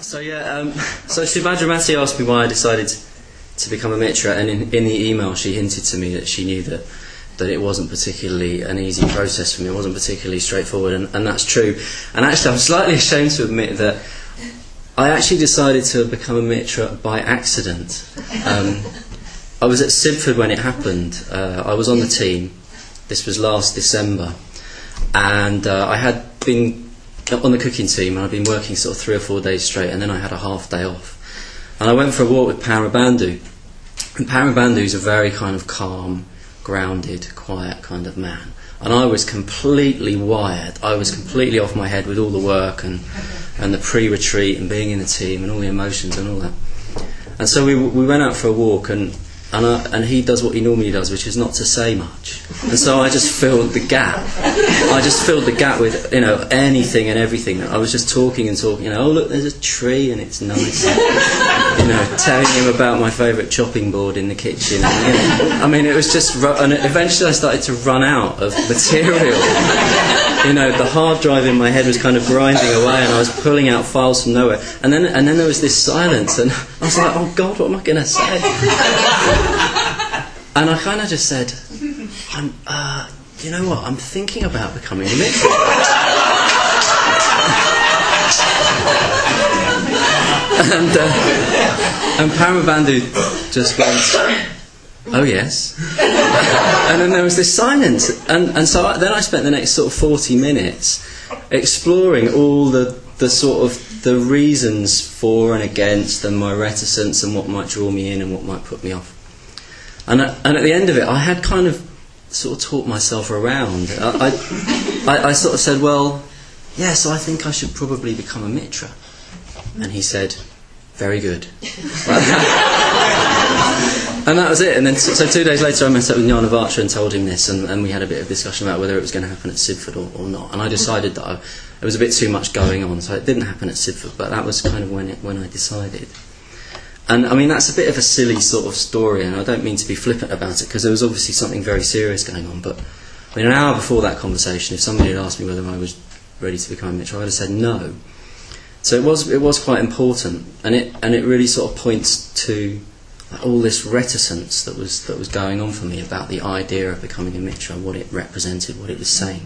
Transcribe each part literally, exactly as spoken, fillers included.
So yeah, um, so Subhadramati asked me why I decided to become a mitra, and in, in the email she hinted to me that she knew that that it wasn't particularly an easy process for me. It wasn't particularly straightforward, and, and that's true. And actually, I'm slightly ashamed to admit that I actually decided to become a mitra by accident. Um, I was at Sidford when it happened. Uh, I was on the team. This was last December, and uh, I had been on the cooking team, and I'd been working sort of three or four days straight, and then I had a half day off. And I went for a walk with Parabandhu. And Parabandhu is a very kind of calm, grounded, quiet kind of man. And I was completely wired. I was completely off my head with all the work and, and the pre-retreat and being in the team and all the emotions and all that. And so we we went out for a walk, and and, I, and he does what he normally does, which is not to say much. And so I just filled the gap. I just filled the gap with, you know, anything and everything. I was just talking and talking, you know, oh look, there's a tree and it's nice. You know, telling him about my favourite chopping board in the kitchen. And, you know, I mean, it was just, and eventually I started to run out of material. You know, the hard drive in my head was kind of grinding away, and I was pulling out files from nowhere. And then, and then there was this silence, and I was like, oh God, what am I going to say? And I kind of just said, I'm, uh, you know what, I'm thinking about becoming a mitra. and uh, and Parabandhu just went, oh yes. And then there was this silence, and, and so I, then I spent the next sort of forty minutes exploring all the, the sort of the reasons for and against, and my reticence, and what might draw me in and what might put me off. And at, and at the end of it, I had kind of sort of talked myself around. I, I, I sort of said, well, yes, I think I should probably become a mitra. And he said, very good. And that was it. And then so, so two days later I met up with Jnanavatra and told him this, and, and we had a bit of discussion about whether it was going to happen at Sidford or, or not. And I decided that I, there was a bit too much going on, so it didn't happen at Sidford, but that was kind of when it, when I decided. And I mean, that's a bit of a silly sort of story, and I don't mean to be flippant about it, because there was obviously something very serious going on. But I mean, an hour before that conversation, if somebody had asked me whether I was ready to become a mitra, I would have said no. So it was it was quite important, and it and it really sort of points to all this reticence that was that was going on for me about the idea of becoming a mitra, what it represented, what it was saying.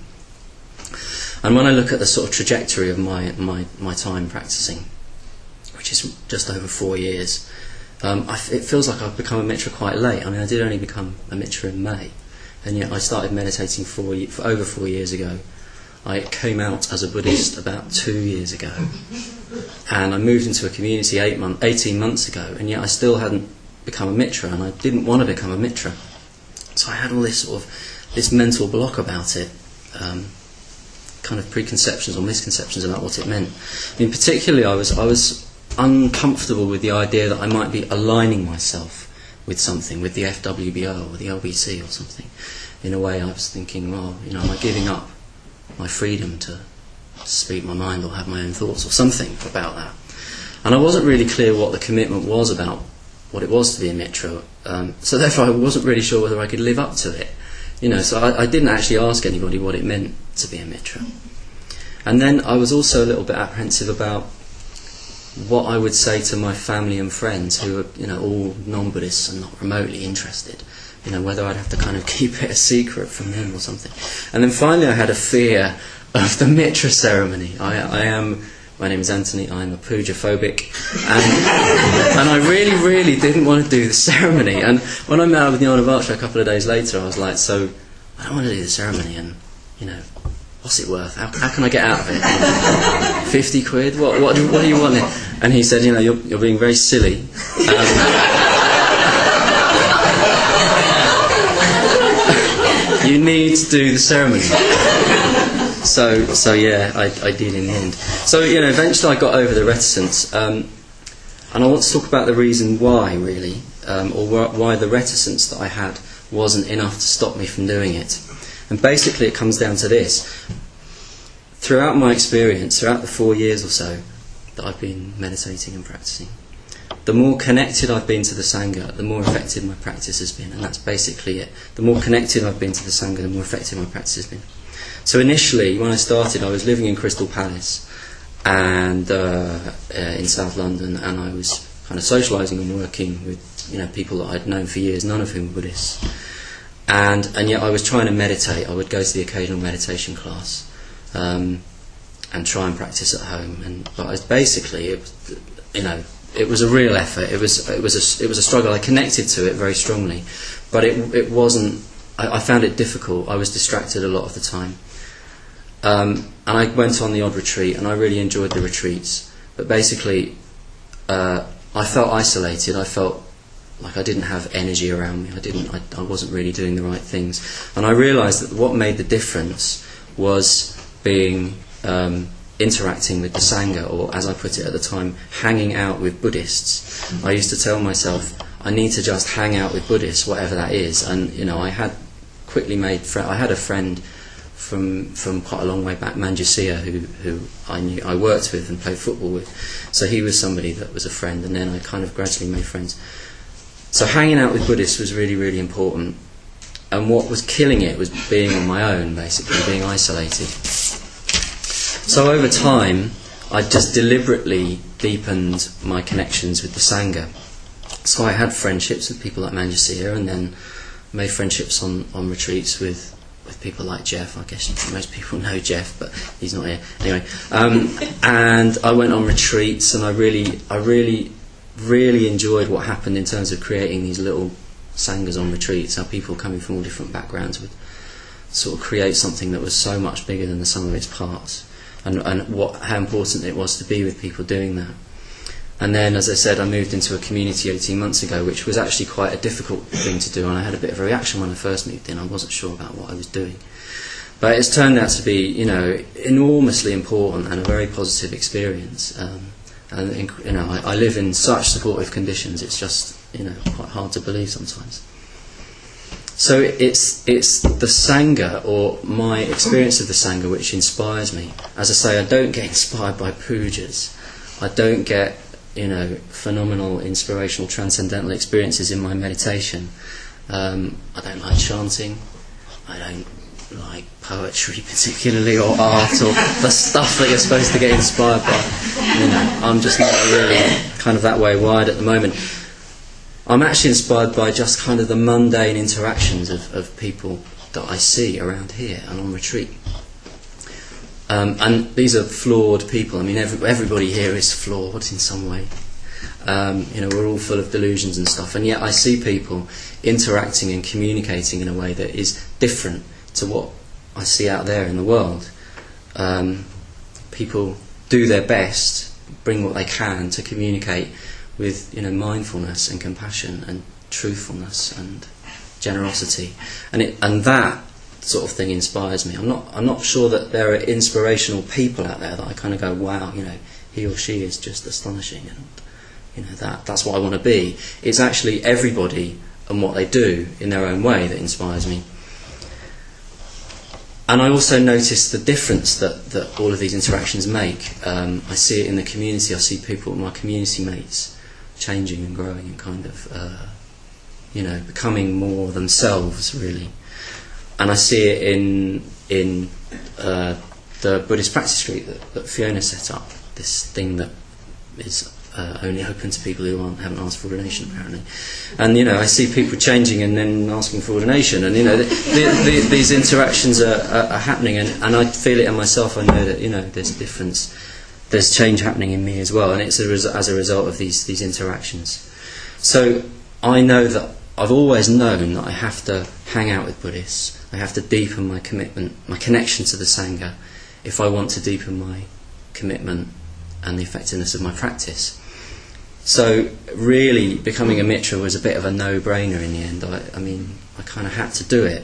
And when I look at the sort of trajectory of my my, my time practicing, which is just over four years, um, I f- it feels like I've become a mitra quite late. I mean, I did only become a mitra in May, and yet I started meditating four ye- for over four years ago. I came out as a Buddhist about two years ago, and I moved into a community eight month, eighteen months ago, and yet I still hadn't become a mitra, and I didn't want to become a mitra. So I had all this sort of this mental block about it, um, kind of preconceptions or misconceptions about what it meant. I mean, particularly I was I was uncomfortable with the idea that I might be aligning myself with something, with the F W B O or the L B C or something. In a way, I was thinking, well, you know, am I giving up my freedom to speak my mind or have my own thoughts or something about that? And I wasn't really clear what the commitment was about, what it was to be a mitra, um, so therefore I wasn't really sure whether I could live up to it. You know, so I, I didn't actually ask anybody what it meant to be a mitra. And then I was also a little bit apprehensive about what I would say to my family and friends who are, you know, all non-Buddhists and not remotely interested. You know, whether I'd have to kind of keep it a secret from them or something. And then finally I had a fear of the mitra ceremony. I, I am, my name is Anthony, I'm a puja phobic, and, and I really, really didn't want to do the ceremony. And when I met up with Jnanavatra a couple of days later, I was like, so, I don't want to do the ceremony, and, you know, what's it worth? How, how can I get out of it? fifty quid? What, what, do, what do you want? And he said, you know, you're, you're being very silly. Um, you need to do the ceremony. So, so yeah, I, I did in the end. So, you know, eventually I got over the reticence, um, and I want to talk about the reason why, really, um, or wh- why the reticence that I had wasn't enough to stop me from doing it. And basically it comes down to this. Throughout my experience, throughout the four years or so that I've been meditating and practicing, the more connected I've been to the Sangha, the more effective my practice has been. And that's basically it. The more connected I've been to the Sangha, the more effective my practice has been. So initially, when I started, I was living in Crystal Palace, and uh, uh, in South London, and I was kind of socialising and working with, you know, people that I'd known for years, none of whom were Buddhists, and and yet I was trying to meditate. I would go to the occasional meditation class, um, and try and practice at home. And but I was basically, it was, you know, it was a real effort. It was it was a it was a struggle. I connected to it very strongly, but it it wasn't. I, I found it difficult. I was distracted a lot of the time. Um, and I went on the odd retreat, and I really enjoyed the retreats. But basically, uh, I felt isolated. I felt like I didn't have energy around me. I didn't. I, I wasn't really doing the right things. And I realised that what made the difference was being um, interacting with the Sangha, or as I put it at the time, hanging out with Buddhists. I used to tell myself, I need to just hang out with Buddhists, whatever that is. And you know, I had quickly made. Fr- I had a friend from from quite a long way back, Manjusia, who who I knew, I worked with and played football with. So he was somebody that was a friend, and then I kind of gradually made friends. So hanging out with Buddhists was really, really important. And what was killing it was being on my own, basically, being isolated. So over time, I just deliberately deepened my connections with the Sangha. So I had friendships with people like Manjusia, and then made friendships on, on retreats with with people like Jeff. I guess most people know Jeff, but he's not here anyway. Um, and I went on retreats, and I really, I really, really enjoyed what happened in terms of creating these little sanghas on retreats. How people coming from all different backgrounds would sort of create something that was so much bigger than the sum of its parts, and and what how important it was to be with people doing that. And then, as I said, I moved into a community eighteen months ago, which was actually quite a difficult thing to do, and I had a bit of a reaction when I first moved in. I wasn't sure about what I was doing. But it's turned out to be, you know, enormously important and a very positive experience. Um, and, you know, I, I live in such supportive conditions, it's just, you know, quite hard to believe sometimes. So it's it's the Sangha, or my experience of the Sangha, which inspires me. As I say, I don't get inspired by pujas. I don't get, you know, phenomenal, inspirational, transcendental experiences in my meditation. Um, I don't like chanting. I don't like poetry particularly, or art, or the stuff that you're supposed to get inspired by. You know, I'm just not really kind of that way wired at the moment. I'm actually inspired by just kind of the mundane interactions of, of people that I see around here and on retreat. Um, and these are flawed people. I mean, every, everybody here is flawed in some way. Um, you know, we're all full of delusions and stuff, and yet I see people interacting and communicating in a way that is different to what I see out there in the world. Um, people do their best, bring what they can to communicate with, you know, mindfulness and compassion and truthfulness and generosity, and it and that sort of thing inspires me. I'm not I'm not sure that there are inspirational people out there that I kind of go, wow, you know, he or she is just astonishing, and you know, that that's what I want to be. It's actually everybody and what they do in their own way that inspires me. And I also notice the difference that, that all of these interactions make. Um, I see it in the community. I see people, my community mates, changing and growing and kind of, uh, you know, becoming more themselves, really. And I see it in in uh, the Buddhist practice group that, that Fiona set up, this thing that is uh, only open to people who aren't, haven't asked for ordination, apparently. And, you know, I see people changing and then asking for ordination, and, you know, the, the, the, these interactions are, are, are happening, and, and I feel it in myself. I know that, you know, there's a difference, there's change happening in me as well, and it's a res- as a result of these, these interactions. So I know that I've always known that I have to hang out with Buddhists. I have to deepen my commitment, my connection to the Sangha, if I want to deepen my commitment and the effectiveness of my practice. So really, becoming a Mitra was a bit of a no-brainer in the end. I, I mean, I kind of had to do it.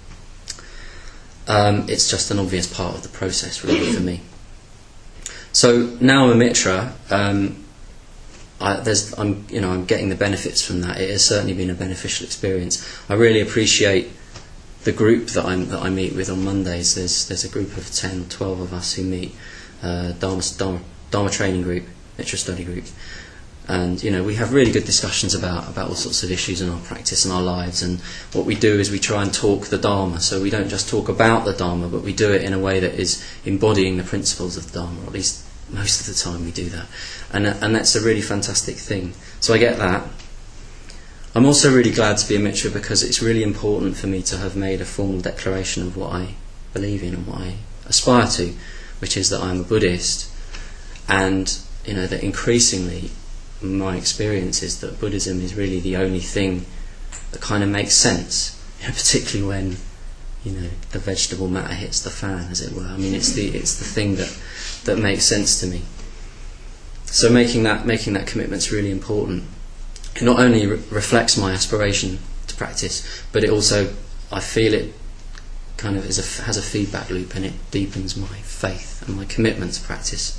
Um, it's just an obvious part of the process, really, for me. So now I'm a Mitra. Um, I, there's, I'm, you know, I'm getting the benefits from that. It has certainly been a beneficial experience. I really appreciate the group that, I'm, that I meet with on Mondays. There's there's a group of ten, twelve of us who meet, uh, Dharma, Dharma, Dharma training group, Mitra study group, and you know, we have really good discussions about, about all sorts of issues in our practice and our lives. And what we do is we try and talk the Dharma. So we don't just talk about the Dharma, but we do it in a way that is embodying the principles of the Dharma, or at least most of the time we do that, and and that's a really fantastic thing. So I get that. I'm also really glad to be a Mitra because it's really important for me to have made a formal declaration of what I believe in and what I aspire to, which is that I'm a Buddhist, and you know that increasingly my experience is that Buddhism is really the only thing that kind of makes sense, you know, particularly when you know the vegetable matter hits the fan, as it were. I mean, it's the it's the thing that that makes sense to me. So making that making that commitment is really important. It not only re- reflects my aspiration to practice, but it also, I feel it kind of is a, has a feedback loop, and it deepens my faith and my commitment to practice.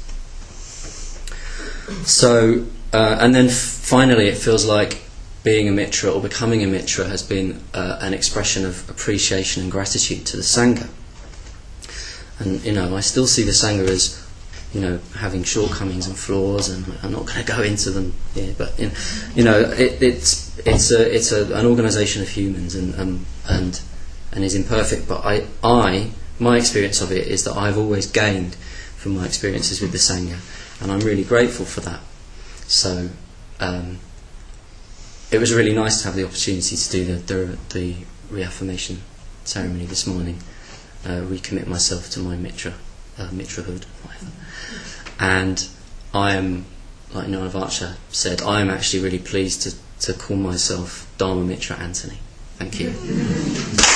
So, uh, and then f- finally, it feels like being a Mitra or becoming a Mitra has been uh, an expression of appreciation and gratitude to the Sangha. And you know, I still see the Sangha as, you know, having shortcomings and flaws, and I'm not going to go into them here. But you know, you know it, it's it's a it's a, an organisation of humans, and um, and and is imperfect. But I I my experience of it is that I've always gained from my experiences with the Sangha, and I'm really grateful for that. So um, it was really nice to have the opportunity to do the the, the reaffirmation ceremony this morning. Uh, recommit myself to my Mitra, uh, Mitrahood, whatever. And I am, like Nyanavacha said, I am actually really pleased to, to call myself Dharma Mitra Anthony. Thank you.